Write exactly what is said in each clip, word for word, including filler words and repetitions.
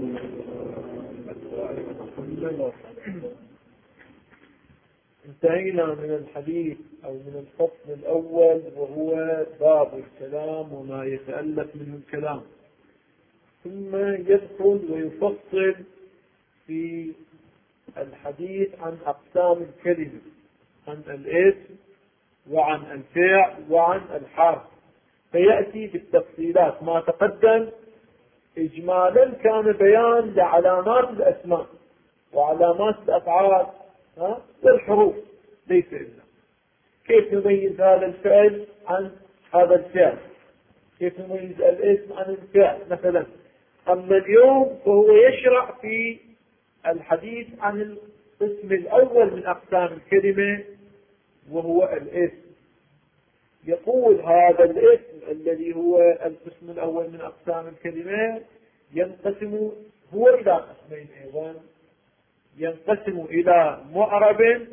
انتهينا من الحديث أو من الفصل الأول وهو باب الكلام وما يتألف منه الكلام، ثم يدخل ويفصل في الحديث عن أقسام الكلمة، عن الاسم وعن الفعل وعن الحرف، فيأتي بالتفصيلات. ما تقدم إجمالا كان بيان لعلامات الأسماء وعلامات الأفعال والحروف، ليس إلا كيف نميز هذا الفعل عن هذا الفعل، كيف نميز الاسم عن الفعل مثلا. أما اليوم فهو يشرع في الحديث عن القسم الأول من أقسام الكلمة وهو الاسم. يقول هذا الاسم الذي هو القسم الأول من أقسام الكلمة ينقسم هو إلى قسمين أيضا، ينقسم إلى معرب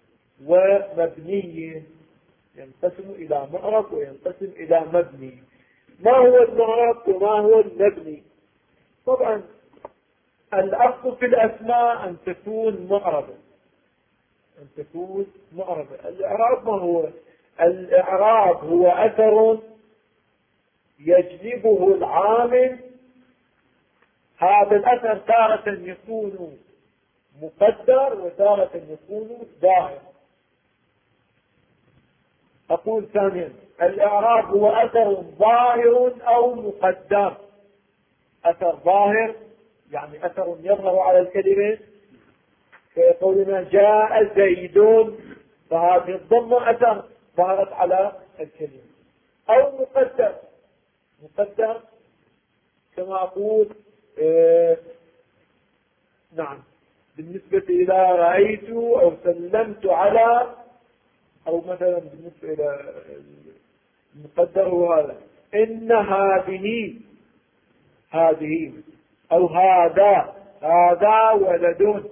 ومبني، ينقسم إلى معرب وينقسم إلى مبني. ما هو المعرب وما هو المبني؟ طبعا الأصل في الأسماء أن تكون معربة، أن تكون معربة. الإعراب ما هو؟ الإعراب هو أثر يجلبه العامل، هذا الأثر تارة يكون مقدر وتارة يكون ظاهر. أقول ثانيا، الإعراب هو أثر ظاهر أو مقدر. أثر ظاهر يعني أثر يظهر على الكلمة، كقولنا جاء زيد، فهذه الضمة أثر ظهرت على الكلمة. أو مقدر، مقدر كما أقول إيه نعم بالنسبة إلى رأيت أو سلمت على، أو مثلا بالنسبة إلى المقدر هو هذا إن هذه، هذه أو هذا، هذا ولد،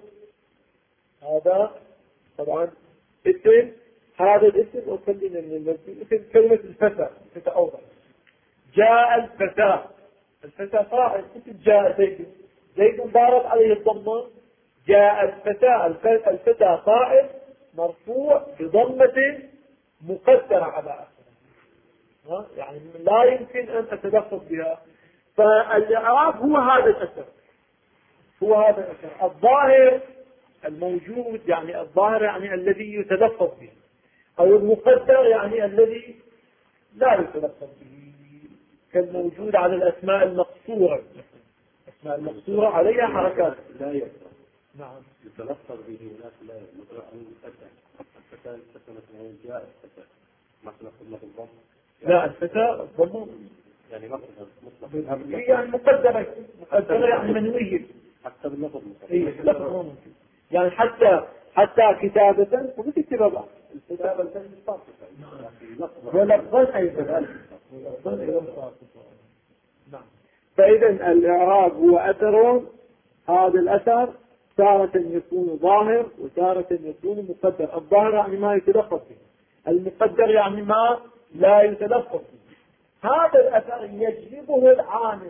هذا طبعا اسم، هذا الاسم وخلينا من الاسم كلمة الفتى، الفتى أوضح. جاء الفتى، الفتى فاعل، اسم جاء زيد، زيد ضارب عليه الضمة، جاء الفتى، الفتى فاعل مرفوع بضمة مقدرة على آخره، يعني لا يمكن أن أتلفظ بها. فالإعراب هو هذا الأثر، هو هذا الأثر الظاهر الموجود، يعني الظاهر يعني الذي يتلفظ به، أو المقدر يعني الذي لا يتلفظ به، كالموجود على الأسماء المقصورة. الأسماء المقصورة عليها حركات لا يقدر نعم يتلفظ به هناك، لا يقدر أن يفتح الفتى، الفتى مثلا جاء الفتى مثلا قلنا بالضم، لا الفتى الضم يعني مطلق مطلق يعني مقدرة، مقدرة يعني منوية حتى باللفظ إيه ممكن، يعني حتى حتى كتابة وبتكتب بعض الكتابة التي صارفة ولفظا أيضا ولفظا أيضا صارفة. نعم. فإذا الإعراب هو أثر، هذا الأثر تارة يكون ظاهر وتارة يكون مقدر. الظاهر يعني ما يتلفظ به، المقدر يعني ما لا يتلفظ به. هذا الأثر يجلبه العامل،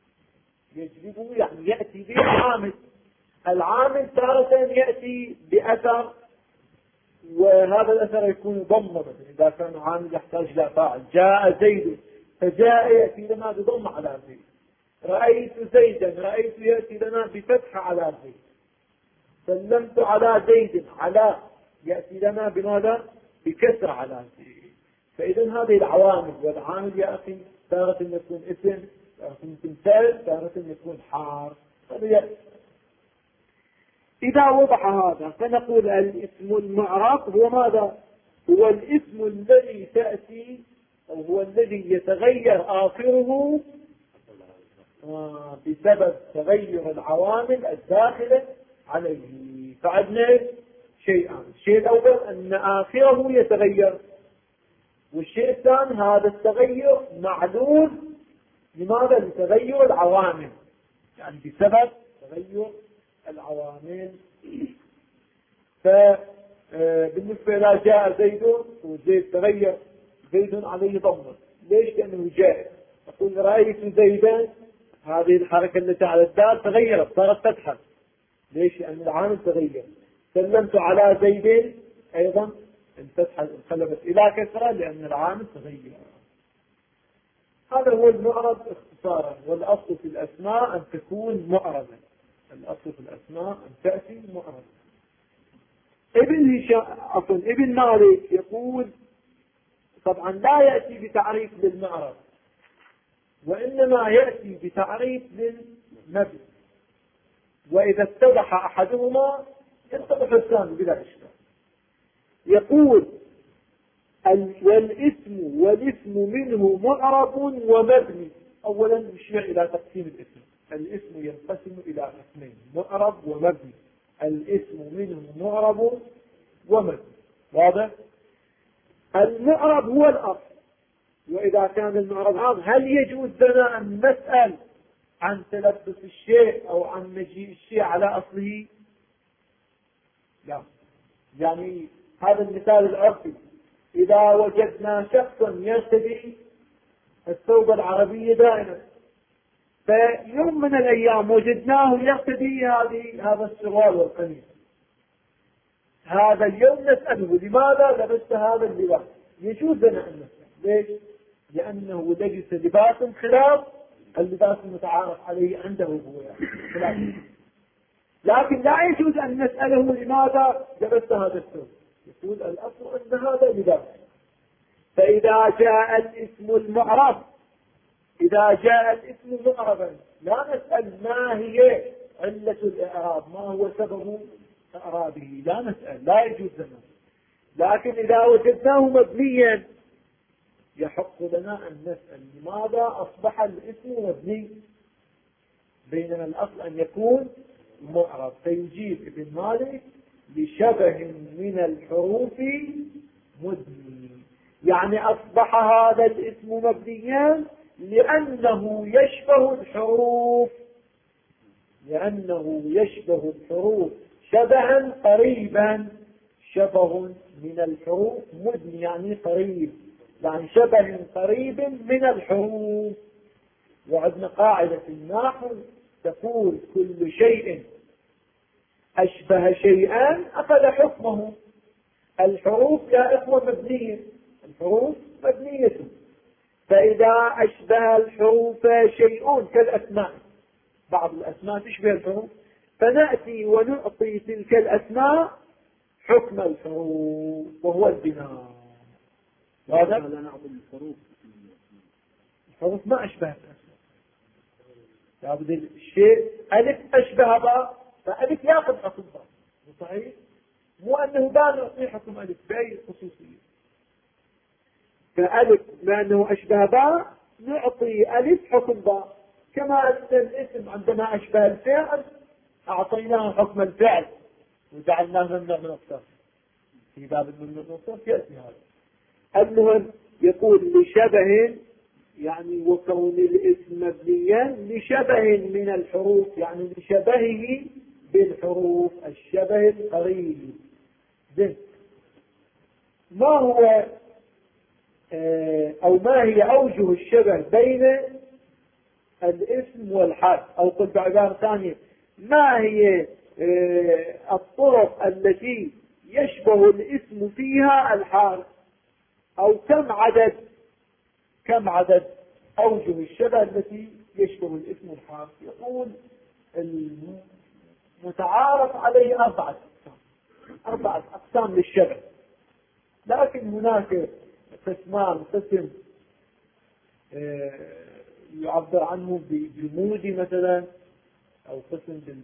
يجلبه يعني يأتي به العامل. العامل تارة يأتي بأثر، وهذا الأثر يكون ضمة، إذا كان عامل يحتاج إلى فاعل. جاء زيد، فجاء يأتي لنا بضمة على زيد. رأيت زيدا، رأيت يأتي لنا بفتح على زيد. سلمت على زيد، على يأتي لنا بماذا؟ بكسر على زيد. فإذا هذه العوامل، والعامل يا أخي تارة يكون اسم، تارة يكون فعل، تارة يكون حرف. إذا وضح هذا فنقول الاسم المعرب هو ماذا؟ هو الاسم الذي تأتي أو هو الذي يتغير آخره آه بسبب تغير العوامل الداخلة عليه. فعندنا شيئان، الشيء الأول أن آخره يتغير، والشيء الثاني هذا التغير معلول لماذا؟ لتغير العوامل، يعني بسبب تغير العوامل. فبالنسبة إلى جاء زيد، وزيد تغير، زيد عليه ضمه، ليش؟ لأنه جاء. أقول رأيت زيدا، هذه الحركة التي على الدال تغيرت صارت فتحة. ليش؟ لأن العامل تغير. سلمت على زيد أيضا الفتحة انقلبت إلى كسرة لأن العامل تغير. هذا هو المعرب اختصارا. والأصل في الأسماء أن تكون معربا. الأصل في الأسماء أن تأتي معربا. ابن هشام أصلا ابن مالك يقول طبعا لا يأتي بتعريف للمعرب، وإنما يأتي بتعريف للمبني، وإذا اتضح أحدهما يتضح الثاني بلا إشكال. يقول والاسم والاسم منه معرب ومبني. أولا نشير إلى تقسيم الاسم. الاسم ينقسم إلى قسمين، معرب ومبني. الاسم منه معرب ومبني. واضح؟ المعرب هو الأصل. وإذا كان المعرب عام هل يجوز لنا أن نسأل عن تلبس الشيء أو عن مجيء الشيء على أصله؟ لا. يعني هذا المثال العرفي، إذا وجدنا شخصا يرتدي الثوب العربي دائما، فيوم من الأيام وجدناه يرتدي هذه هذا السروال والقميص، هذا اليوم نسأله لماذا لبست هذا اللباس؟ يجوز لنا أن نسأل. ليش؟ لأنه لبس لباس خلاف اللباس المتعارف عليه عنده هو يعني. لكن لا يجوز أن نسأله لماذا لبست هذا الثوب. يقول الأصل أن هذا لباس. فإذا جاء الاسم المعرب إذا جاء الاسم معربا لا نسأل ما هي علة الإعراب، ما هو سبب إعرابه، لا نسأل، لا يجوز لنا. لكن إذا وجدناه مبنيا يحق لنا أن نسأل لماذا أصبح الاسم مبني، بينما الأصل أن يكون معرب. فيجيب ابن مالك لشبه من الحروف مدني، يعني أصبح هذا الاسم مبنيا لأنه يشبه الحروف، لأنه يشبه الحروف شبها قريبا. شبه من الحروف مدني يعني قريب، يعني شبه قريب من الحروف. وعندنا قاعدة في النحو تقول كل شيء أشبه شيئا أخذ حكمه. الحروف يا إخوة مبنية، الحروف مبنية، فإذا أشبه الحروف شيء كالأسماء، بعض الأسماء تشبه الحروف، فنأتي ونعطي تلك الأسماء حكم الحروف وهو البناء. هذا لا نعطي الحروف الحروف ما أشبه الأسماء. لابد الشيء ألف أشبه باء فألف يأخذ حكم باء، صحيح؟ مو أنه باء نعطي حكم ألف بأي خصوصية. فألف لأنه أشبه باء نعطي ألف حكم باء، كما أن الاسم عندما أشبه الفعل أعطيناه حكم الفعل وجعلناه ممنوع من الصرف. في باب الممنوع من الصرف يأتي هذا. المهم يقول لشبه يعني وكون الاسم مبنيا لشبه من الحروف، يعني لشبهه بالحروف الشبه القريب. ما هو أو ما هي أوجه الشبه بين الاسم والحرف؟ أو قل بعبارة ثانية، ما هي الطرق التي يشبه الاسم فيها الحرف؟ أو كم عدد كم عدد أوجه الشبه التي يشبه الاسم الحرف؟ يقول المتعارف عليه أربعة أقسام أربعة أقسام للشبه، لكن هناك قسمان. قسم يعبر عنه بالجمودي مثلا، أو قسم بال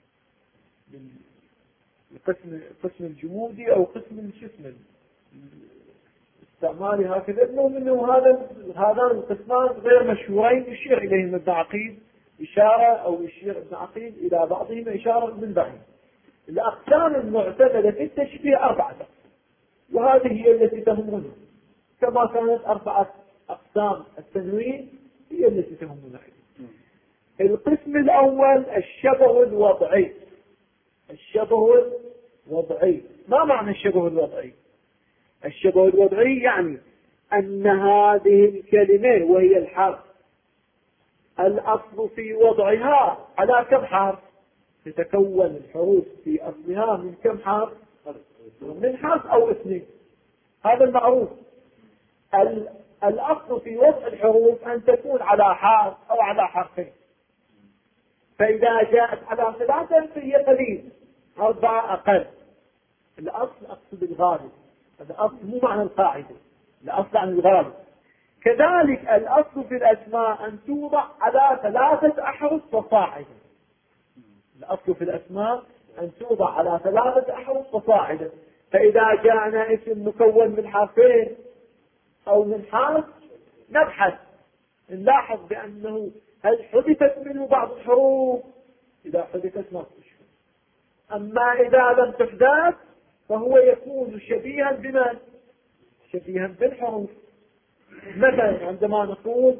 بالقسم قسم الجمودي، أو قسم الشسم استعمالي هكذا. المهم أنه هذا هذان القسمان غير مشهورين، يشير إليهم ابن عقيل إشارة، أو يشير ابن عقيل إلى بعضهم إشارة من بعيد. الأقسام المعتمدة في التشبيه أربعة، وهذه هي التي تهمنا، كما كانت أربعة أقسام التنوين هي التي تهمنا. القسم الأول الشبه الوضعي. الشبه الوضعي، ما معنى الشبه الوضعي؟ الشبه الوضعي يعني أن هذه الكلمة وهي الحرف الأصل في وضعها على كم حرف؟ تتكون الحروف في أصلها من كم حرف؟ من حرف أو اثنين، هذا المعروف. الأصل في وضع الحروف أن تكون على حرف أو على حرفين، فإذا جاءت على ثلاثة فهي قليل، أربعة أقل. الأصل أقصد الغالب، الأصل مو معنى القاعدة، الأصل عن الغالب. كذلك الأصل في الأسماء أن توضع على ثلاثة أحرف فصاعدا. الأصل في الأسماء أن توضع على ثلاثة أحرف فصاعدا، فإذا جاءنا اسم مكون من حرفين أو من حرف نبحث نلاحظ بأنه هل حدثت منه بعض الحروف؟ إذا حدثت ما تشبه. أما إذا لم تحدث فهو يكون شبيها بمن؟ شبيها بالحروف. مثلا عندما نقول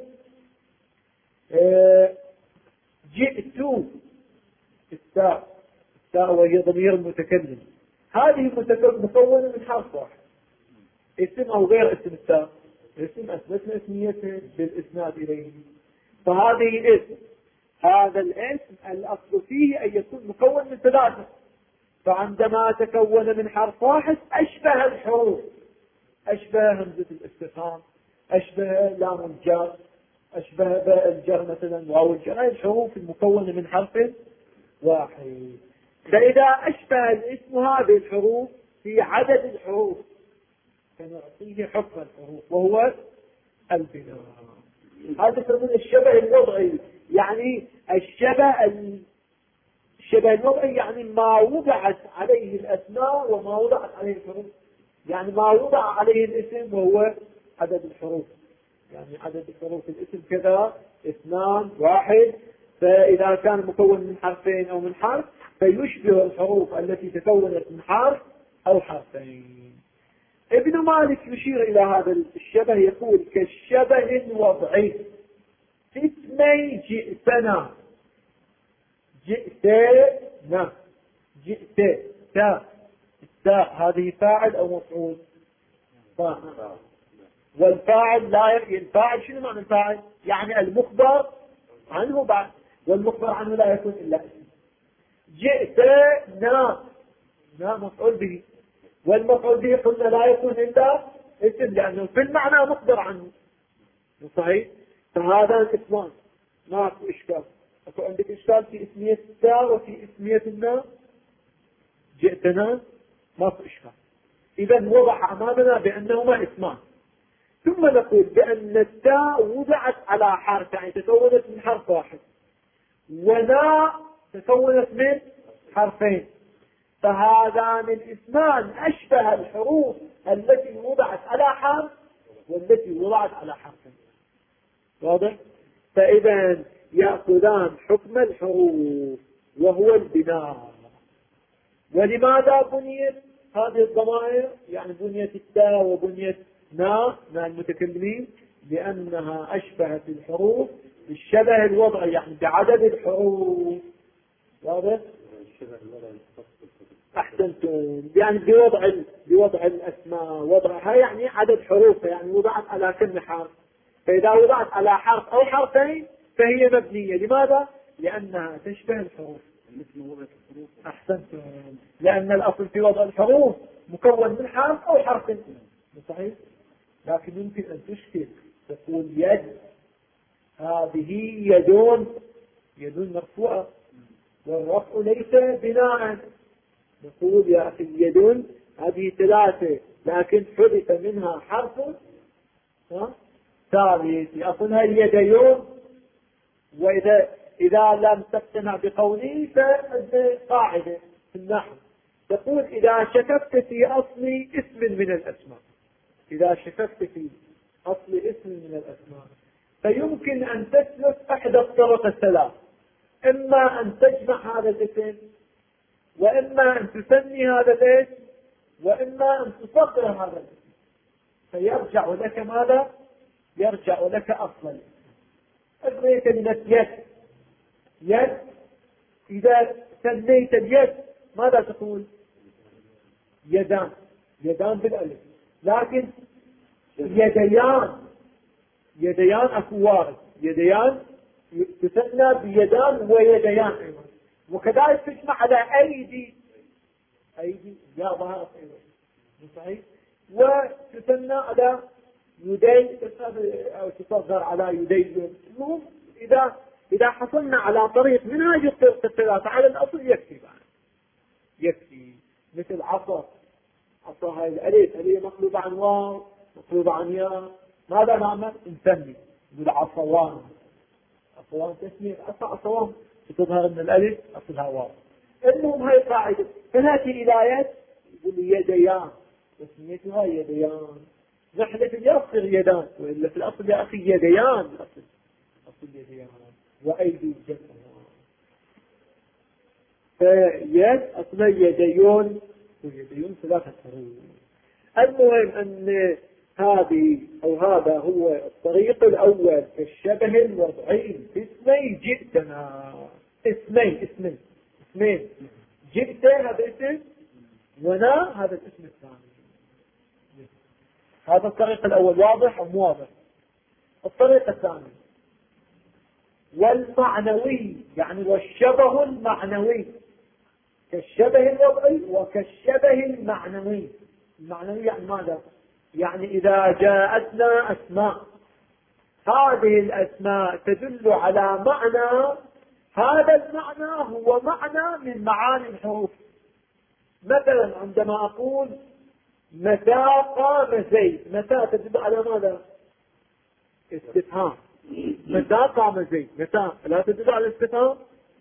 جئت، التاء التاء وهي ضمير المتكلم، هذه مكونة من حرف واحد، اسم أو غير اسم التاء، اسم أثبتنا اسميته بالإسناد إليه، فهذه اسم. هذا الاسم الأصل فيه أن يكون مكون من ثلاثة، فعندما تكون من حرف واحد أشبه الحروف، أشبه همزة الاستفهام، أشبه لام الجر، أشبه باء الجر مثلا، واو الجر، هذه الحروف المكونة من حرف واحد. فإذا أشبه الاسم هذه الحروف في عدد الحروف فنعطيه حكم الحروف وهو البناء. هذا يسمونه الشبه الوضعي، يعني الشبه الشبه الوضعي يعني ما وضعت عليه الأسماء وما وضعت عليه الحروف، يعني ما وضع عليه الاسم وهو عدد الحروف، يعني عدد الحروف الاسم كذا اثنان واحد، فإذا كان مكون من حرفين أو من حرف فيشبه الحروف التي تكونت من حرف أو حرفين. ابن مالك يشير إلى هذا الشبه، يقول كالشبه الوضعي في اسمي جئتنا، جئتنا، جئت، تاء، التاء هذه فاعل أو مفعول؟ فاعل. والفاعل لا يكفي، الفاعل شنو معنى الفاعل؟ يعني المخبر عنه بعد، والمخبر عنه لا يكون إلا اسم. جئتنا، نا مفعول به، والمفعول به قلنا لا يكون إلا اسم لأنه في المعنى مخبر عنه، صحيح؟ فهذا اسمان ما في إشكال. أكو عندك إشكال في اسمية التاء وفي اسمية النا؟ جئتنا ما في إشكال. إذا وضح أمامنا بأنهما اسمان. ثم نقول بأن التاء وضعت على حرف، يعني تكونت من حرف واحد، ونا تكونت من حرفين، فهذان الاسمان أشبه الحروف التي وضعت على حرف والتي وضعت على حرفين. واضح؟ فإذا يأخذان حكم الحروف وهو البناء. ولماذا بنيت هذه الضمائر؟ يعني بنيت التاء وبنيت نا نا المتكلمين لأنها أشبهت الحروف بالشبه الوضعي، يعني بعدد الحروف. واضح؟ أحسنتم، يعني بوضع بوضع الأسماء وضعها يعني عدد حروفها، يعني وضعت على كل حرف، فإذا وضعت على حرف أو حرفين فهي مبنية. لماذا؟ لأنها تشبه الحروف. أحسنتم، لأن الأصل في وضع الحروف مكون من حرف أو حرف، صحيح؟ لكن يمكن أن تشكل تقول يد، هذه يدون، يدون مرفوعة، والرفع ليس بناء. نقول يا أخي اليدون هذه ثلاثة لكن حدث منها حرف ثالث يأخذها اليديون. وإذا إذا لم تقتنع بقولي فقاعدة في النحو تقول إذا شككت في أصل اسم من الأسماء، إذا شككت في أصل اسم من الأسماء فيمكن أن تسلك أحد الطرق الثلاث، إما أن تجمع هذا الاسم، وإما أن تسمي هذا الاسم، وإما أن تصغر هذا الاسم، فيرجع لك ماذا؟ يرجع لك أصل الاسم. أدري كلمة يد، يد إذا سميت اليد ماذا تقول؟ يدان، يدان بالألف، لكن يديان، يديان أكو وارد، يديان تثنى بيدان ويديان أيضا، وكذلك تجمع على أيدي، أيدي يا ظهرت أيضا صحيح، وتثنى على يدي أو تصغر على يدي. المهم إذا إذا حصلنا على طريق من هذه الطرق الثلاثة على الأصل يكفي بعد. يكفي مثل عصا، عصا هاي الألف هي مقلوبة عن واو مقلوبة عن ياء، ماذا نعمل؟ نسمي نقول عصوان، عصوان تسمية عصا عصوان تظهر من الألف أصلها واو. المهم هاي قاعدة، فنأتي إلى يد يقول يديان تسميتها يديان، نحلف يصير يدان، وإلا في الأصل يا أخي يديان، الأصل أصل يديان وأيدي جمعها، فيد أصل يديون ويديون ثلاثة حروف. المهم أن هذه أو هذا هو الطريق الأول في الشبه الوضعي في اسمي جئتنا، اسمين اسمين اسمين جئت هذا اسم، ونا هذا الاسم الثاني. هذا الطريق الأول واضح أو مو واضح؟ الطريق الثاني والمعنوي، يعني والشبه المعنوي كالشبه الوضعي وكالشبه المعنوي. المعنوي يعني ماذا؟ يعني إذا جاءتنا أسماء، هذه الأسماء تدل على معنى، هذا المعنى هو معنى من معاني الحروف. مثلا عندما أقول متى قام زيد، متى تدل على ماذا؟ استفهام. متى قام زيد، متى لا تدل على الاستفهام.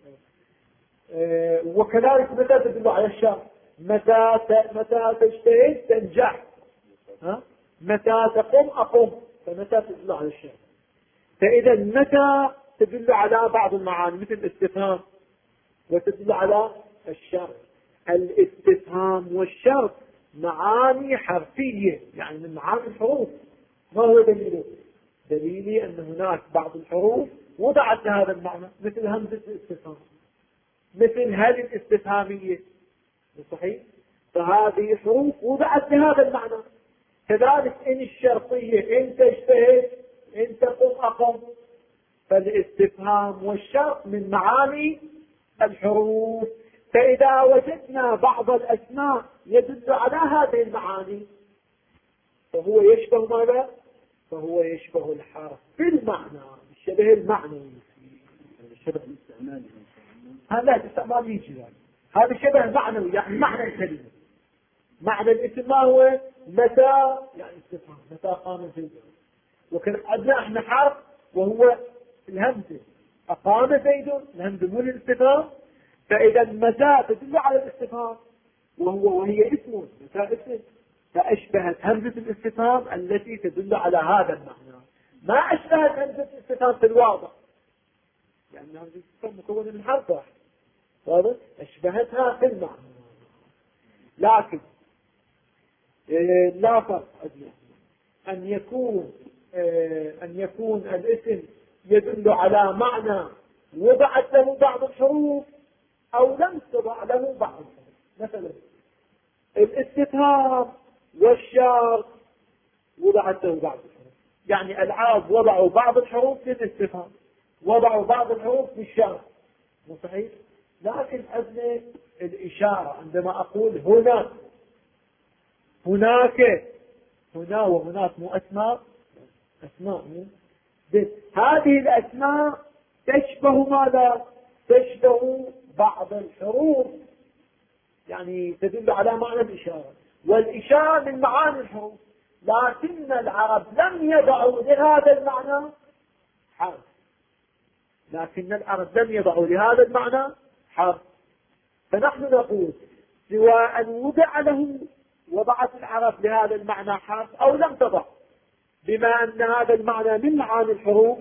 أه وكذلك متى تدل على الشرط، متى متى تجتهد تنجح، ها؟ متى تقوم أقوم، فمتى تدل على الشرط. فإذا متى تدل على بعض المعاني مثل الاستفهام، وتدل على الشرط. الاستفهام والشرط معاني حرفية، يعني من معاني الحروف. ما هو دليله؟ دليلي أن هناك بعض الحروف وضعت لهذا المعنى، مثل همزة الاستفهام، مثل هل الاستفهامية، صحيح؟ فهذه حروف وضعت لهذا المعنى. كذلك إن الشرطية، إن تجتهد، إن تقوم أقوم، فالاستفهام والشرط من معاني الحروف. فإذا وجدنا بعض الأسماء يدل على هذه المعاني فهو يشبه ماذا؟ فهو يشبه الحرف في المعنى، الشبه المعنوي. الشبه الاستعمالي هذا الاستعمال يجي، هذا شبه معنوي يعني معنى الكلمة. معنى الاسم ما هو؟ متى يعني استفهام، متى قام زيد. وكان عندنا احنا حرف وهو الهمزة، أقام زيد، الهمزة مو الاستفهام. فإذا متى تدل على الاستفهام وهو وهي اسم، متى اسم، فأشبهت همزة الاستفهام التي تدل على هذا المعنى، ما أشبهت همزة الاستفهام في الواضح، لأن يعني همزة الاستفهام مكونة من حرف واحد، واضح؟ أشبهتها في المعنى. لكن إيه لا فرق أن يكون إيه أن يكون الاسم يدل على معنى وضعت له بعض الحروف أو لم تضع له بعض الحروف. مثلا الاستفهام والشرط وضعت له بعض الحروف، يعني العرب وضعوا بعض الحروف في الاستفهام، وضعوا بعض الحروف في الشرط، مو صحيح؟ لكن أبنى الإشارة عندما أقول هنا، هناك، هنا وهناك مو أسماء، أسماء مو هذه الأسماء تشبه ماذا؟ تشبه بعض الحروف، يعني تدل على معنى الإشارة، والإشارة من معاني الحروف. لكن العرب لم يضعوا لهذا المعنى حرف، لكن العرب لم يضعوا لهذا المعنى حرف. فنحن نقول سواء وضع له، وضعت العرب لهذا المعنى حرف أو لم تضع، بما أن هذا المعنى من معاني الحروف.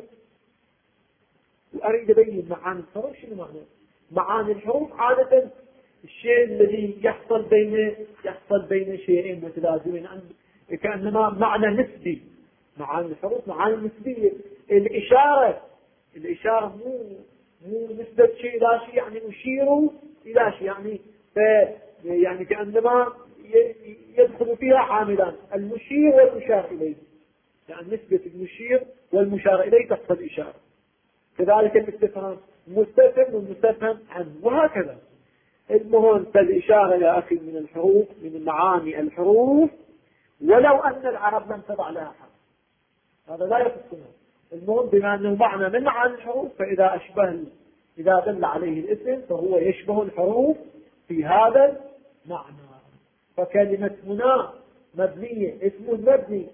وأريد أبين معاني الحروف شنو معنى؟ معاني الحروف عادة الشيء الذي يحصل بين يحصل بين شيئين متلازمين، كأنما معنى نسبي. معاني الحروف معاني نسبية. الإشارة الإشارة مو مو نسبة شيء إلى شيء، يعني أشير إلى شيء، يعني ف يعني كأنما يدخل فيها عاملان، المشير والمشار إليه، يعني نسبة المشير والمشار إليه تحصل إشارة. كذلك الاستفهام مستفهم والمستفهم عنه، وهكذا. المهم فالإشارة يا أخي من الحروف، من معاني الحروف، ولو أن العرب لم تضع لها حرف، هذا لا يخصنا. المهم بما أنه معنى من معاني الحروف، فإذا أشبه، إذا دل عليه الاسم فهو يشبه الحروف في هذا المعنى. فكلمة هنا مبنية، اسم مبني،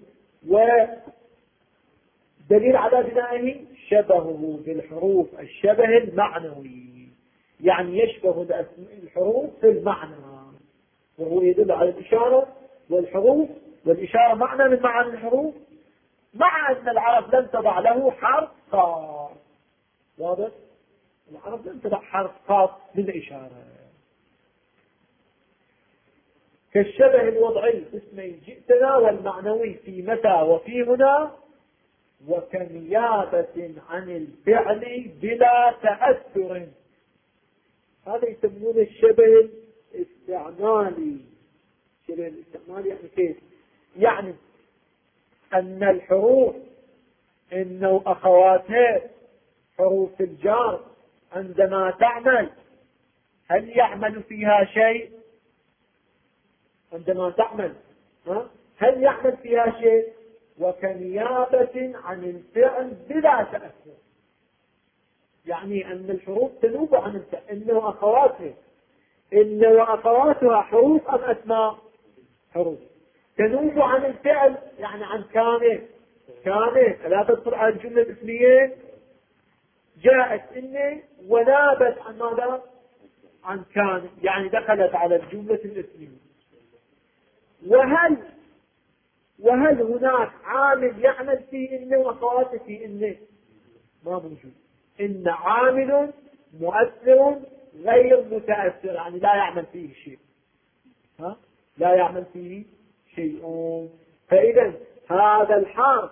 ودليل على بنائه شبهه بالحروف الشبه المعنوي، يعني يشبه الحروف في المعنى، وهو يدل على الإشارة والحروف، والإشارة معنى من معاني الحروف، مع أن العرب لم تضع له حرف خاص. واضح؟ العرب لم تضع حرف خاص للإشارة. كالشبه الوضعي باسمي جئتنا، والمعنوي في متى وفي هنا، وكنيابة عن الفعل بلا تأثر. هذا يسمونه الشبه الاستعمالي. الشبه الاستعمالي يعني كيف؟ يعني أن الحروف إنه أخواتها حروف الجار عندما تعمل هل يعمل فيها شيء؟ عندما تعمل ها؟ هل يعمل فيها شيء؟ وكنيابة عن الفعل بلا تأثر، يعني أن الحروف تنوب عن الفعل. إنه أخواتها إن وأخواتها حروف أم أسماء؟ حروف. تنوب عن الفعل يعني عن كامل، كامل لا تدخل على الجملة الاسمية. جاءت إن ونابت عن ماذا؟ عن كامل، يعني دخلت على الجملة الاسمية. وهل وهل هناك عامل يعمل في إن وأخواته في إن؟ ما موجود. إن عامل مؤثر غير متأثر، يعني لا يعمل فيه شيء، ها؟ لا يعمل فيه شيء. فإذا هذا الحرف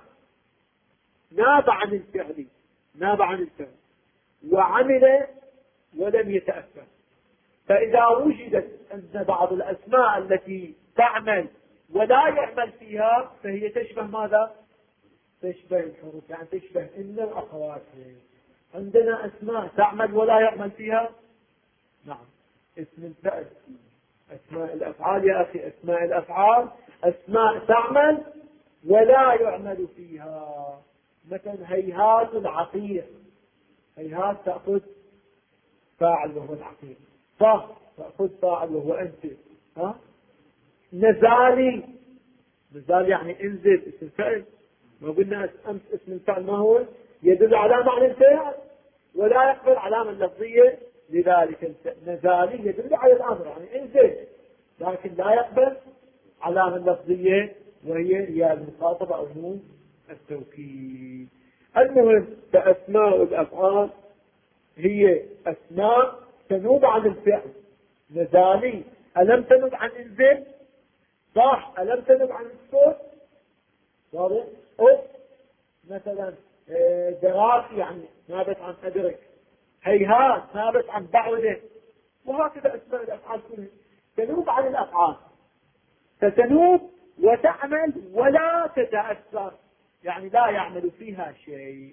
ناب عن الفعل، ناب عن الفعل وعمل ولم يتأثر. فإذا وجدت أن بعض الأسماء التي تعمل ولا يعمل فيها فهي تشبه ماذا؟ تشبه الحروف، يعني تشبه إن وأخواتها. عندنا أسماء تعمل ولا يعمل فيها، نعم، اسم الفعل. أسماء الأفعال يا أخي، أسماء الأفعال أسماء تعمل ولا يعمل فيها. مثلا هيهات العقير، هيهات تأخذ فاعل وهو العقير، صح تأخذ فاعل وهو أنت، ها؟ نزالي، نزال يعني انزل، اسم الفعل. ما قلنا أمس اسم الفعل ما هو؟ يدل على معنى الفعل ولا يقبل علامة لفظية، لذلك نزالي يدل على الأمر يعني انزل، لكن لا يقبل علامة لفظية وهي هي المخاطبة أو نون التوكيد. المهم فأسماء الأفعال هي أسماء تنوب عن الفعل. نزالي ألم تنوب عن انزل؟ صح. ألم تنوب عن الصوت؟ واضح؟ أو مثلا دراسي يعني نابت عن أدرك، هيهات نابت عن بعوده، وهكذا أسماء الأفعال كلها تنوب عن الأفعال، فتنوب وتعمل ولا تتأثر، يعني لا يعمل فيها شيء.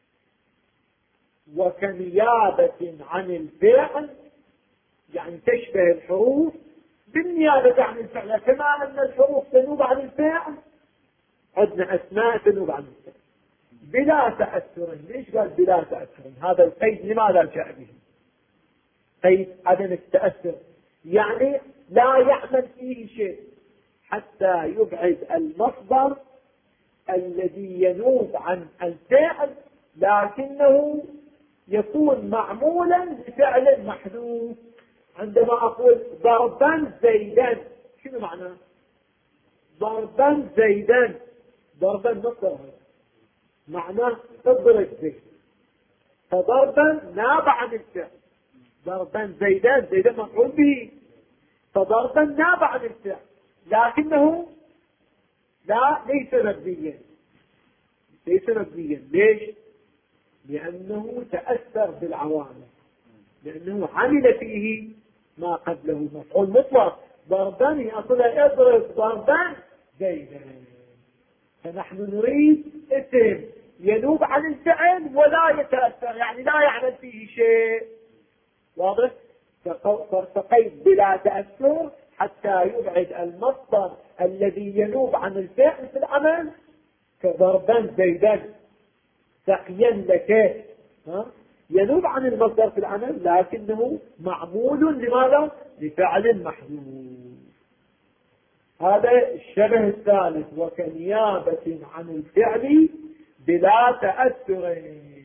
وكنيابة عن الفعل يعني تشبه الحروف بالنيابة عن الفعل، كما أن الحروف تنوب عن الفعل عندنا أسماء تنوب عن الفعل بلا تأثر. ليش قال بلا تأثر؟ هذا القيد لماذا جاء به؟ قيد عدم التأثر، يعني لا يعمل فيه شيء حتى يبعد المصدر الذي ينوب عن الفعل لكنه يكون معمولا بفعل محذوف. عندما أقول ضربا زيدا، شنو معناه؟ ضربا زيدا، ضربا مصدر معناه اضرب زيد، فضربا ناب عن الفعل. ضربا زيدا، زيدا مفعول به، فضربا ناب عن الفعل لكنه لا ليس مبنيا، ليس مبنيا. ليش؟ لأنه تأثر بالعوامل، لأنه عمل فيه ما قبله مفعول مطلق. ضربا يأصل اضرب ضربا زيدا، فنحن نريد اسم ينوب عن الفعل ولا يتأثر، يعني لا يعمل فيه شيء. واضح؟ فارتقيت بلا تأثر حتى يبعد المصدر الذي ينوب عن الفعل في العمل كضربا زيدا سقيا لك، ها؟ ينوب عن المصدر في العمل لكنه معمول لماذا؟ لفعل محذوف. هذا الشبه الثالث، وكنيابة عن الفعل بلا تأثر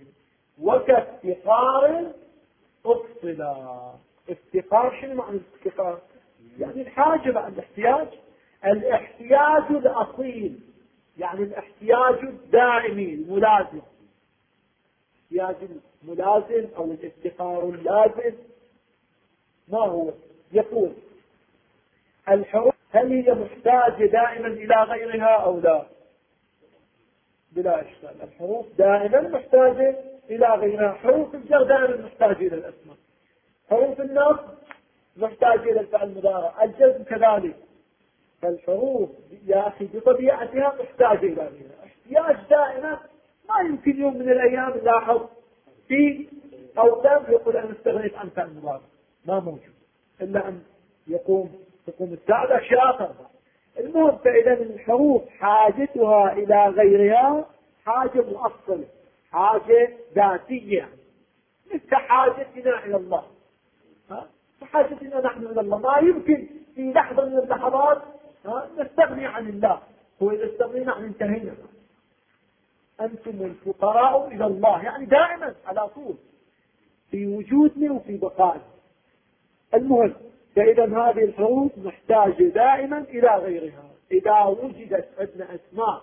وكافتقار أفصلا. افتقار شنو معنى الافتقار؟ يعني الحاجة بعد الاحتياج، الاحتياج الأصيل، يعني الاحتياج الدائمي الملازم، الاحتياج الملازم أو الافتقار اللازم ما هو؟ يقول الحروف هل هي محتاجة دائما إلى غيرها أو لا؟ بلا إشكال، الحروف دائما محتاجة إلى غيرها. حروف الجر دائما محتاجة إلى الأسماء، حروف النصب محتاجة إلى الفعل المضارع، الجزم كذلك. فالحروف يا أخي بطبيعتها محتاجة إلى غيرها، احتياج دائما. ما يمكن يوم من الأيام نلاحظ في أوقات يقول أنا استغنيت عن فعل المضارع، ما موجود، إلا أن يقوم تقوم الساعة أشياء أخرى. المهم، فإذا الحروف حاجتها إلى غيرها حاجة مؤصلة، حاجة ذاتية، مثل حاجتنا إلى الله. ها؟ حاجتنا نحن إلى الله ما يمكن في لحظة من اللحظات نستغني عن الله. هو إذا استغنينا عن انتهينا. أنتم الفقراء إلى الله، يعني دائما على طول في وجودنا وفي بقائنا. المهم، فإذا هذه الحروف محتاجة دائما إلى غيرها. إذا وجدت عندنا أسماء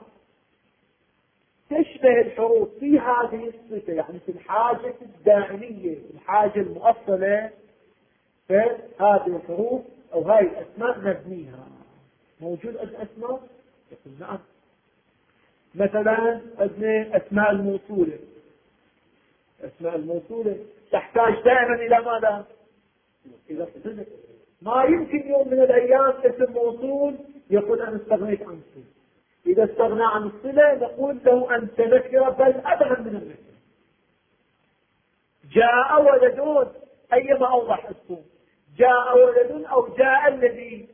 تشبه الحروف في هذه الصفة، يعني في الحاجة الدائمية، الحاجة المؤصلة، فهذه الحروف أو هاي الأسماء نبنيها. موجود عندنا أسماء؟ يقول نعم. مثلا عندنا أسماء الموصولة. أسماء الموصولة تحتاج دائما إلى ماذا؟ إلى الصلة. ما يمكن يوم من الأيام اسم موصول يقول أنا استغنيت عن الصلة. إذا استغنى عن الصلة نقول له أنت نكرة، بل أبهم من النكرة. جاء ولد، أيما أوضح اسمه، جاء ولد أو جاء الذي،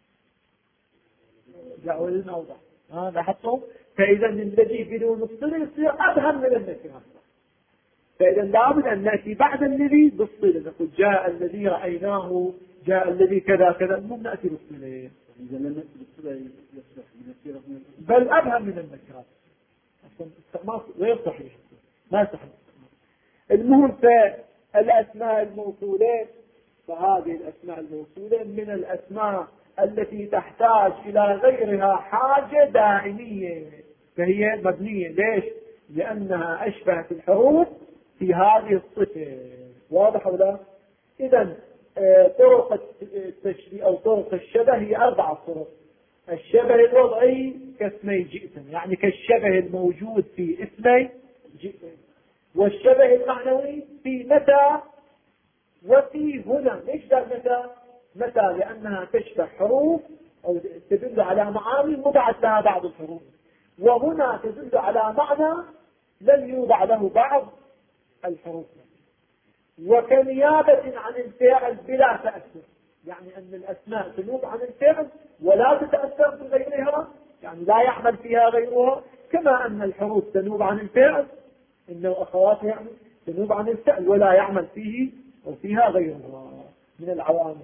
جاء ولد أوضح. ها لاحظتم؟ فإذا الذي بدون الصلة يصير أبهم من النكرة. فإذا لابد أن نأتي بعد الذي بالصلة، نقول جاء الذي رأيناه، جاء الذي كذا كذا، المهم نأتي بالصلة. إذا لم نأتي بالصلة يصبح بنكرة، بل أبهم من النكرات. أصلا استعمال غير صحيح، ما صحيح. المهم، فالأسماء الموصولة، فهذه الأسماء الموصولة من الأسماء التي تحتاج إلى غيرها حاجة دائمية، فهي مبنية. ليش؟ لأنها أشبهت الحروف في هذه الصفة. واضح ولا؟ إذن طرق التشبيه أو طرق الشبه هي أربعة طرق. الشبه الوضعي كاسمي جئتم، يعني كالشبه الموجود في اسمي جئتم. والشبه المعنوي في متى وفي هنا. ليش قال متى؟ متى لأنها تشبه حروف أو تدل على معاني وضعت لها بعض الحروف، وهنا تدل على معنى لم يوضع له بعض الحروف. وكنيابة عن الفعل بلا تأثر، يعني أن الأسماء تنوب عن الفعل ولا تتأثر بغيرها، يعني لا يعمل فيها غيرها، كما أن الحروف تنوب عن الفعل، إنه أخواتها يعني تنوب عن الفعل ولا يعمل فيه أو فيها غيرها من العوامل.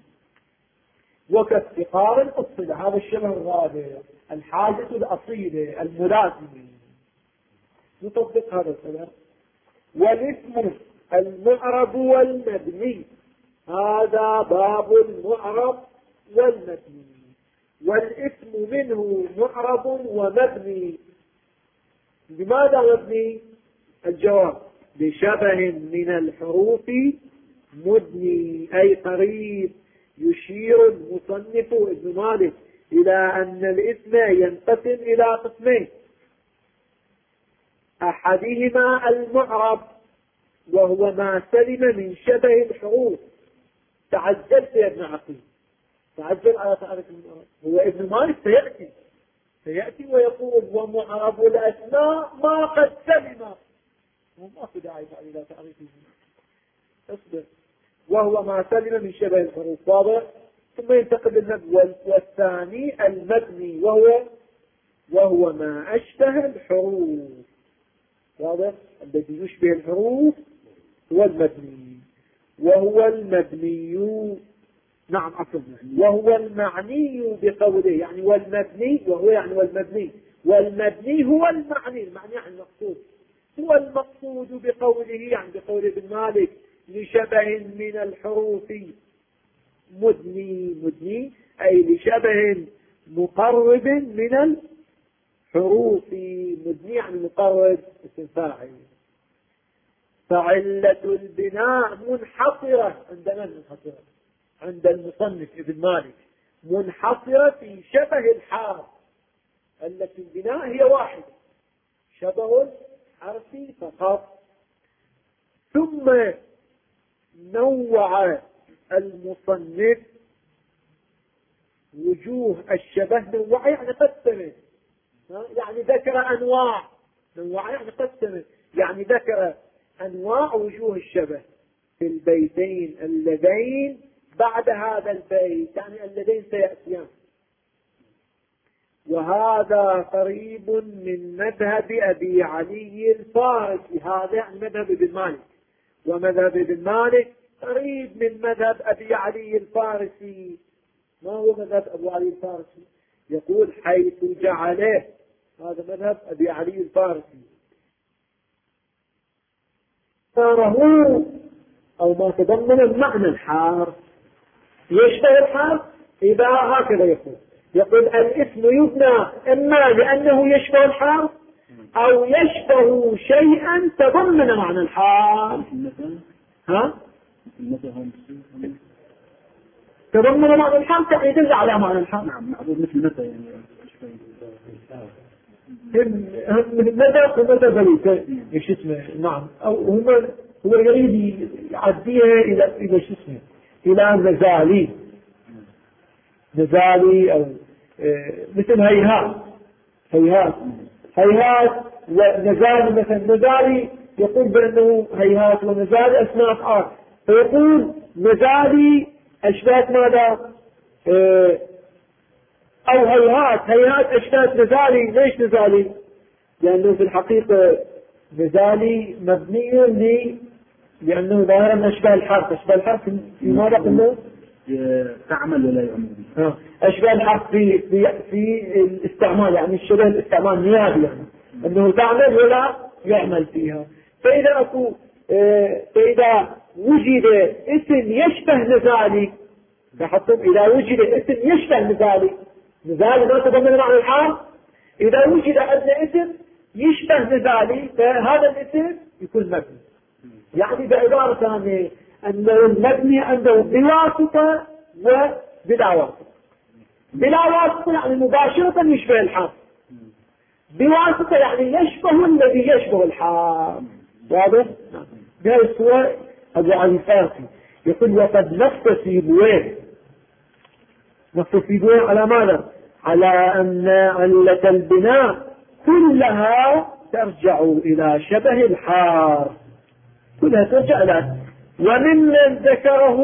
وكافتقار الأصيلة، هذا الشبه الرابع، الحاجة الأصيلة الملازمة. نطبق هذا الكلام. والاسم المعرب والمبني، هذا باب المعرب والمبني. والاسم منه معرب ومبني. لماذا مبني؟ الجواب: بشبه من الحروف مدني، أي قريب. يشير المصنف ابن مالك إلى أن الاسم ينقسم إلى قسمين: أحدهما المعرب، وهو ما سلم من شبه الحروف. تعجلت يا ابن عقيل، تعجل على تعرف المعرب. هو ابن مالك سيأتي سيأتي ويقول ومعرب الأسماء ما قد سلم، وما في داعي إلى تعريفه، اصبر، وهو ما سلم من شبه الحروف، واضح؟ ثم ينتقل للمبني، والثاني المبني وهو وهو ما أشبه الحروف، واضح؟ الذي يشبه الحروف هو المبني، وهو المبني، نعم عفوا، وهو المعني بقوله، يعني والمبني، وهو يعني والمبني، والمبني هو المعني، المعني يعني المقصود، هو المقصود بقوله، يعني بقول ابن مالك لشبه من الحروف مدني، مدني أي لشبه مقرب من الحروف، مدني يعني مقرب، اسم فاعل. فعلة البناء منحصرة عند من منحصرة؟ عند المصنف ابن مالك، منحصرة في شبه الحرف، التي البناء هي واحدة، شبه الحرف فقط. ثم نوع المصنف وجوه الشبه، نوع يعني قسمه، يعني ذكر أنواع، نوع يعني قسمه، يعني ذكر أنواع وجوه الشبه في البيتين اللذين بعد هذا البيت، يعني اللذين سيأتيان. وهذا قريب من مذهب أبي علي الفارسي، هذا يعني مذهب ابن مالك، ومذهب ابن مالك قريب من مذهب أبي علي الفارسي. ما هو مذهب أبو علي الفارسي؟ يقول حيث جعله، هذا مذهب أبي علي الفارسي، صاره أو ما تضمن المعنى الحرف يشبه الحرف، إذا هكذا يقول يقول الاسم يبنى إما لأنه يشبه الحرف أو يشبه شيئا تضمن معنى الحرف. ها؟ تضمن معنى الحرف يعني يدل على معنى الحرف. نعم، معروف مثل متى يعني هم متى ومتى بليت ايش اسمه، نعم، او هم هو يريد يعديها الى الى شو اسمه، الى نزالي، نزالي او اه مثل هيهات، هيهات هيهات ونزالي، مثلا نزالي يقول بانه هيهات ونزالي اسماء افعال، فيقول نزالي اشباه ماذا؟ اه او هيهات، هيهات اشباه نزالي. ليش نزالي؟ لانه في الحقيقة نزالي مبني لي لانه ظاهرا من اشباه الحرف، اشباه الحرف في ماذا قلنا؟ تعمل ولا يعمل. اشباه الحرف في في في الاستعمال، يعني الشبه الاستعمال نيابي، يعني انه تعمل ولا يعمل فيها. فاذا اكو اه فاذا وجد اسم يشبه نزالي، لاحظتم اذا وجد اسم يشبه نزالي، نزالي ما تضمن معنى الحرف، اذا وجد عندنا اسم يشبه نزالي فهذا الاسم يكون مبني. يعني بعبارة ثانية أن المبني عنده بواسطة وبلا واسطة. بلا واسطة يعني مباشرة يشبه الحرف، بواسطة يعني يشبه الذي يشبه الحرف، واضح؟ بهذه الصورة أبو علي الفارسي يقول وقد نص سيبويه، نص سيبويه على ماذا؟ على أن علة البناء كلها ترجع إلى شبه الحرف، كلها ترجع إلى. وممن ذكره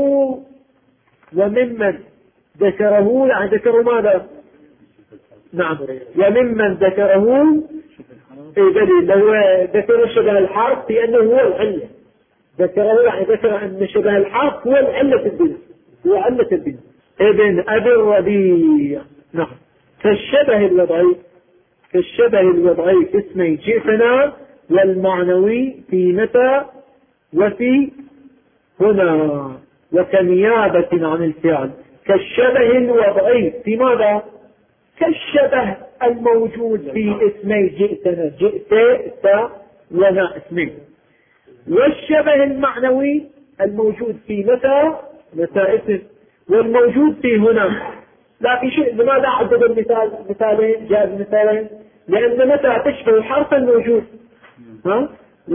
وممن ذكره يعني ذكروا ماذا؟ نعم، وممن ذكره إيه دليل لو ذكر شبه الحرف بأنه هو العلة، ذكره يعني ذكر أن شبه الحرف هو العلة البناء، هو علة البناء. ابن أبي الربيع، نعم، كالشبه الوضعي، كالشبه الوضعي في اسمي جئتنا، والمعنوي في متى وفي هنا، وكنيابة عن الفعل، كالشبه الوضعي في ماذا؟ كالشبه الموجود في اسمي جئتنا، جئت لنا اسمين. والشبه المعنوي الموجود في متى، متى اسم، والموجود في هنا. لا في شيء، لماذا عدد المثال مثالين؟ جاء بمثالين لأن متى تشبه الحرف الموجود، ها؟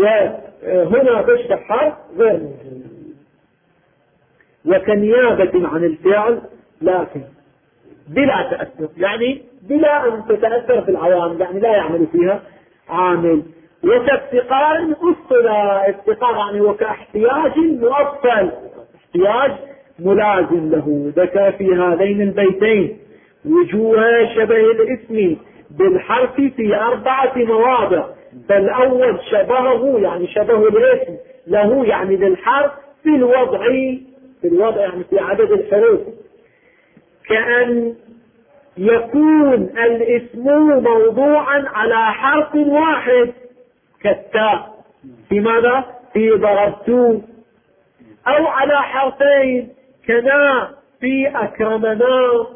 وهنا تشبه حرف غير موجود. وكنيابة عن الفعل، لكن بلا تأثر، يعني بلا أن تتأثر في العوامل، يعني لا يعمل فيها عامل. وكافتقار أصل، افتقار يعني وكاحتياج مؤصل، احتياج ملازم له. ذكر في هذين البيتين وجوه شبه الاسم بالحرف في أربعة مواضع. فالأول شبهه يعني شبه الاسم له يعني للحرف في الوضع، في الوضع يعني في عدد الحروف، كأن يكون الاسم موضوعا على حرف واحد كالتاء في ماذا؟ في ضربت، أو على حرفين كنا في أكرمنا.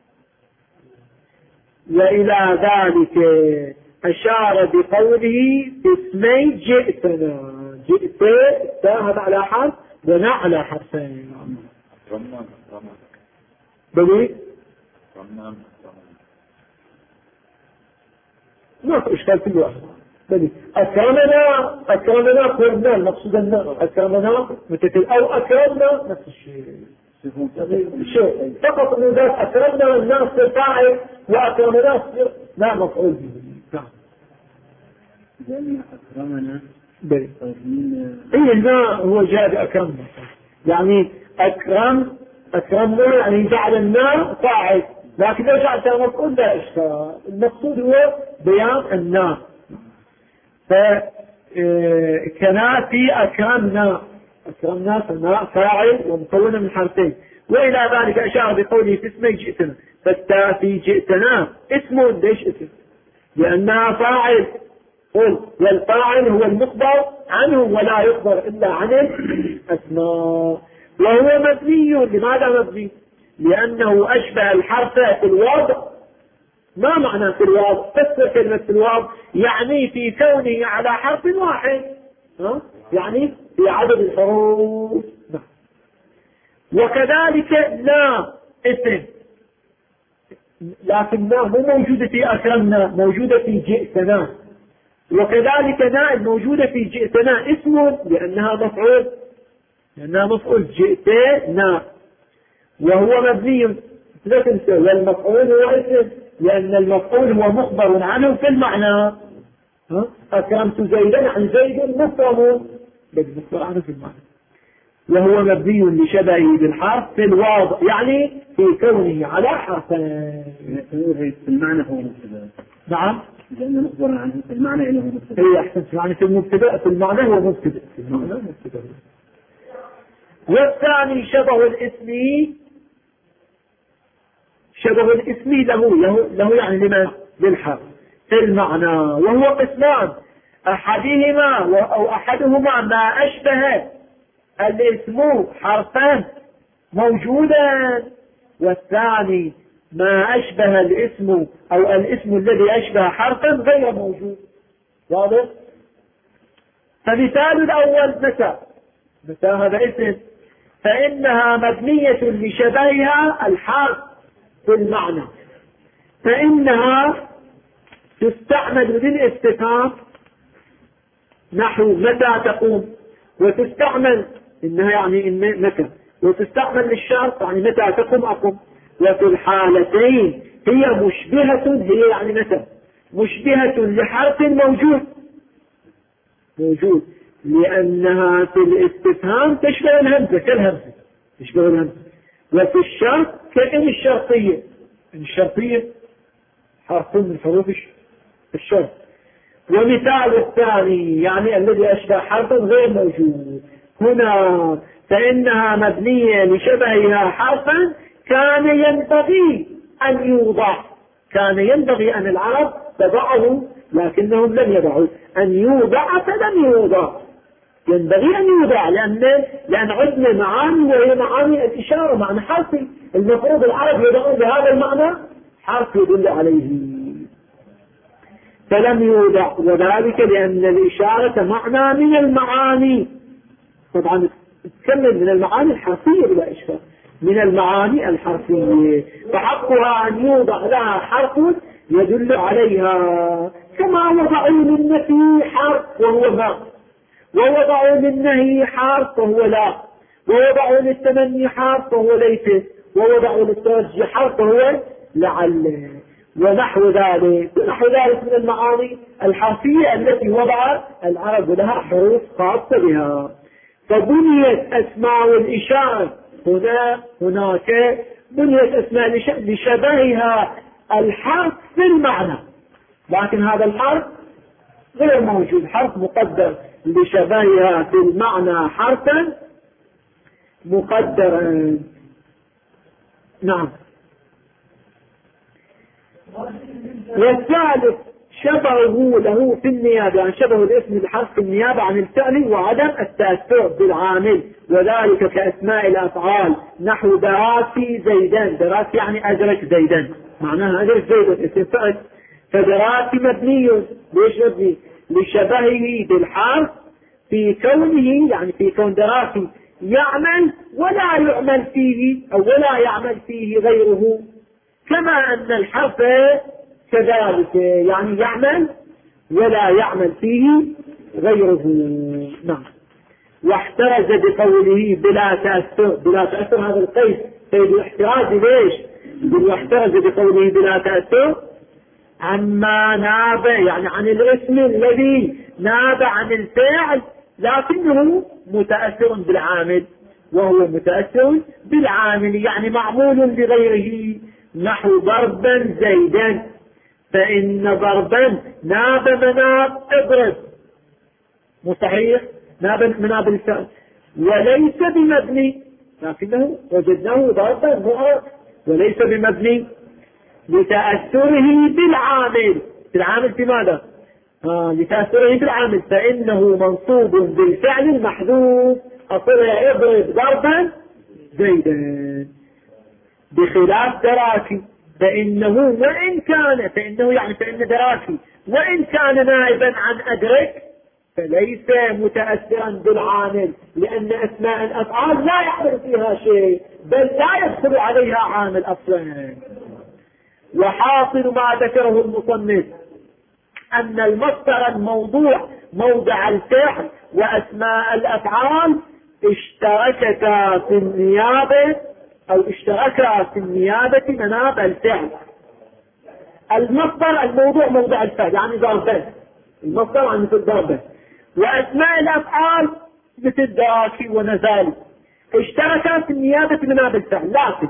وإلى ذلك أشار بقوله باسمي جئتنا، جئت هذا على حرف ونا على حرفين. بلي ما في إشكال في الوقت. بلي أكرمنا، أكرمنا قرنا المقصود أن أكرمنا مثل أو أكرمنا نفس الشيء. شيء فقط من ذلك أكرمنا الناس فاعل وأكرمنا لا مفعول به. نعم. لأن أكرمنا بلي إيه هنا هو جاء بأكرمنا، يعني أكرم أكرمنا يعني جعل الناس فاعل، لكن لو جعلتها مفعول لا إشكال. المقصود هو بيان الناس. فكنا في أكرمنا، أكرمنا فالناء فاعل ومكونة من حرفين. وإلى ذلك أشار بقوله في اسمي جئتنا، فالتاء في جئتنا اسم، ليش اسم؟ لأنها فاعل، قل والفاعل هو المخبر عنه ولا يخبر إلا عن الأسماء. وهو مبني، لماذا مبني؟ لأنه أشبه الحرف في الوضع. ما معنى في الوضع؟ فسر كلمة في الوضع يعني في كونه على حرف واحد، ها؟ يعني في عدد الحروف. وكذلك لا اسم، لكن لا مو موجودة في أكرمنا، موجودة في جئتنا. وكذلك لا الموجودة في جئتنا اسم لأنها مفعول، لأنها مفعول جئتنا، وهو مبني. لا تنسى والمفعول هو اسم، لأن المفعول هو مخبر عنه في المعنى. ها؟ أكرمت زيدا عن زيد مفرم، مخبر عنه في المعنى. وهو مبني لشبهه بالحرف في الواضع، يعني في كونه على حرفين. في المعنى هو مبتدأ. نعم. لأنه مخبر عنه في المعنى إنه مبتدأ. إيه أحسن، يعني في المبتدأ في المعنى هو مبتدأ، في المعنى مبتدأ. والثاني شبه الاسم، شبه الاسم له له له يعني لمن؟ للحرف في المعنى. وهو قسمان، أحدهما أو أحدهما ما أشبه الاسم حرفا موجودا، والثاني ما أشبه الاسم أو الاسم الذي أشبه حرفا غير موجود. واضح؟ فمثال الأول متى؟ متى هذا اسم؟ فإنها مبنية لشبهها الحرف في المعنى، فإنها تستعمل للاستفهام نحو متى تقوم، وتستعمل إنها يعني إن متى، وتستعمل للشرط يعني متى تقوم أقوم. وفي الحالتين هي مشبهة، هي يعني متى مشبهة لحرف موجود موجود لأنها في الاستفهام تشبه الهمزة كالهمزة، تشبه الهمزة. وفي الشرط كإن الشرطية، إن الشرطية حرف من حروف الشرط. ومثال الثاني يعني الذي أشبه حرفا غير موجود هنا، فإنها مبنية لشبهها حرفا كان ينبغي أن يوضع، كان ينبغي أن العرب تضعه لكنهم لم يضعوا، أن يوضع فلم يوضع، ينبغي أن يوضع لأن لأن عندنا معاني وهي معاني الإشارة، معنى حرفي، المفروض العرب يضعون بهذا المعنى حرف يدل عليه، فلم يوضع. وذلك لأن الإشارة معنى من المعاني، طبعا تكمل من المعاني الحرفية بلا إشكال، من المعاني الحرفية، فحقها أن يوضع لها حرف يدل عليها، كما وضعوا للنفي حرف وهو ما، ووضعوا للنهي حرف وهو لا، ووضعوا للتمني حرف وهو ليس، ووضعوا للتوجيه حرف هو لعل، ونحو ذلك ونحو ذلك من المعاني الحرفية التي وضع العرب لها حروف خاصة بها. فبنيت أسماء الإشارة هنا هناك بنيت أسماء الإشارة لشبهها الحرف في المعنى، لكن هذا الحرف غير موجود، حرف مقدر لشبهها في المعنى حرفا مقدرا. نعم. والثالث شبهه له في النيابة، يعني شبه الاسم بحرف النيابة عن الفعل وعدم التأثر بالعامل، وذلك كأسماء الأفعال نحو دراسي زيدان. دراسي يعني أدرك زيدان، معناها أدرك زيدان اسم فعل. فدراسي مبني، ليش مبني؟ لشبهه بالحرف في كونه، يعني في كون دراسي يعمل ولا يعمل فيه أو ولا يعمل فيه غيره، كما أن الحرف كذلك يعني يعمل ولا يعمل فيه غيره. نعم. واحترز بقوله بلا تأثر. بلا تأثر هذا القيد قيد الاحتراز. ليش؟ واحترز بقوله بلا تأثر عما ناب، يعني عن الاسم الذي ناب عن الفعل لكنه متأثر بالعامل، وهو متأثر بالعامل يعني معمول لغيره. نحو ضربا زيدا، فإن ضربا ناب مناب اضرب، مستحيل ناب مناب الفعل وليس بمبني، لكنه وجدناه ضربا مؤرد وليس بمبني لتأثره بالعامل. بالعامل في ماذا؟ آه لتأثره بالعامل، فإنه منصوب بالفعل المحذوف. أصل اضرب ضربا زيدا، بخلاف دراكي فإنه وإن كان فإنه يعني فإن دراكي وإن كان نائبا عن أدرك فليس متأثرا بالعامل، لأن أسماء الأفعال لا يحصل فيها شيء بل لا يدخل عليها عامل أصلا. وحاصل ما ذكره المصنف أن المصدر الموضوع موضع الفعل وأسماء الأفعال اشتركتا في النيابة أو اشتركا في النيابة مناب الفعل. المصدر الموضوع موضع الفعل يعني ضربا، المصدر عن مثل ضربا، وأسماء الأفعال مثل دراكي ونزال اشتركا في النيابة مناب الفعل. لكن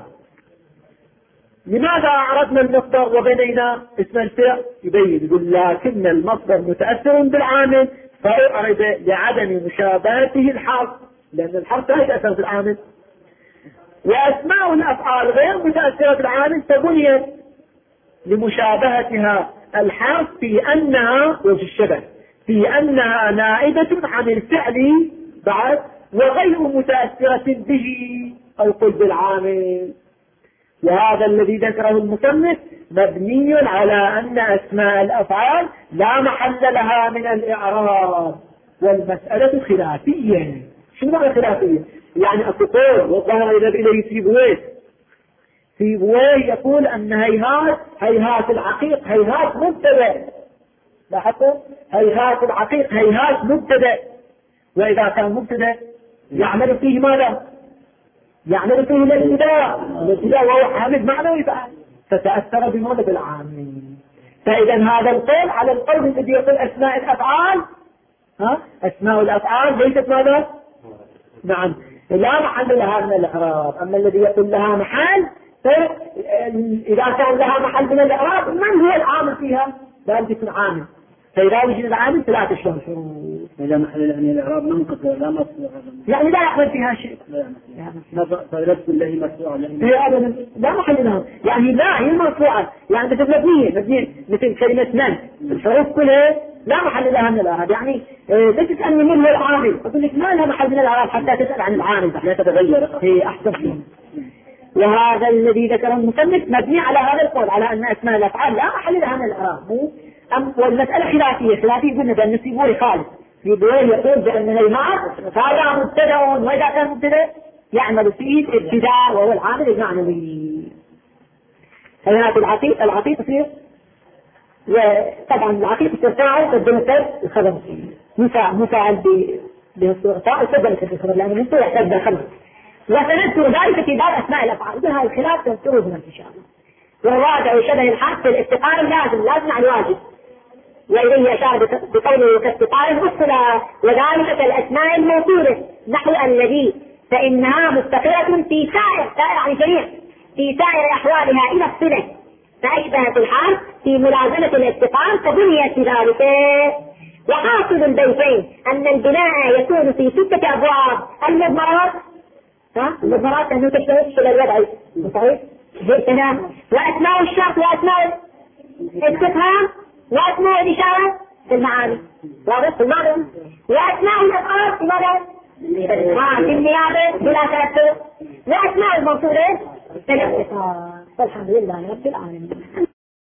لماذا أعرضنا المصدر وبنينا اسم الفعل؟ يبين يقول لكن المصدر متأثر بالعامل فأعرض لعدم مشابهته الحرف، لأن الحرف لا يتأثر بالعامل، وأسماء الأفعال غير متأثرة بالعامل فبنيت لمشابهتها الحرف في أنها وجه الشبه في أنها نائبة عن الفعل بعد وغير متأثرة به أو قل بالعامل. وهذا الذي ذكره المصنف مبني على أن أسماء الأفعال لا محل لها من الإعراب، والمسألة خلافية. شو معنى خلافية؟ يعني أقول والظاهر إذا إليه سيبويه سيبويه يقول أن هيهات هيهات العقيق هيهات مبتدأ. لاحظوا هيهات العقيق هيهات مبتدأ، وإذا كان مبتدأ يعمل فيه ماذا؟ يعمل فيه الابتداء، الابتداء وهو حامد معنوي فتأثر بماذا؟ بالعامل. فإذا هذا القول على القول الذي يقول أسماء الأفعال ها أسماء الأفعال ليست ماذا؟ نعم لا محل لها من الإعراب. أما الذي يقول لها محل فإذا كان لها محل من الإعراب من هو العامل فيها؟ لا يكون عامل، فإذا وجد العامل فلا تشرح. إذا محل لها من الإعراب منقطع لا مصنوع يعني لا يعمل فيها شيء، فلبس الله مرفوعة لا محل لها، يعني لا هي مرفوعة يعني مثل مبنية مبنية مثل كلمة من الحروف كلها لا محل لها من الإعراب. يعني لا تسألني من هو العامل، أقول لك ما لها محل من الإعراب حتى تسأل عن العامل لا تتغير هي أحسن فيه. وهذا الذي ذكره المصنف مبني على هذا القول على أن أسماء الأفعال لا محل لها من الإعراب. أم والمسألة خلافية خلافية قلنا بأن نسيبوري خالص يبويه يقول بأن هيهات هذا مبتدأ، وإذا كان مبتدأ يعمل فيه الابتداء وهو العامل المعنوي. هيهات العقيق العقيق فيه وطبعا العقيق تفاعل قدمت الخبر مفاعل مفاعل بالصورة تبدأ الخبر لأنه من طول يحتاج بالخبر وسنذكر ذلك في باب أسماء الأفعال. بها الخلاف تذكره هنا إن شاء الله. والراجع شبه الحرف في الاستقامة لازم لازم عن واجب، وإليه أشار بقوله كاستقامة وصل، وذلك كالأسماء الموصولة نحو الذي، فإنها مستقرة في سائر سائر عن جميع في سائر أحوالها إلى الصلة، فأشبهت الحال في ملازمة الاستقامة فبنيت بذلك. وحاصل البيتين أن البناء يكون في ستة أبواب: المضمرات، ها المضمرات أنه تشتغل على الوضع صحيح جئتنا، وأسماء الشرط وأسماء الاستفهام وأسماء الإشارة في المعاني واضح في المعنى، وأسماء الأفعال في ماذا؟ في النيابة بلا تأثر، وأسماء الموصولة في الاختصار. والحمد لله رب العالمين.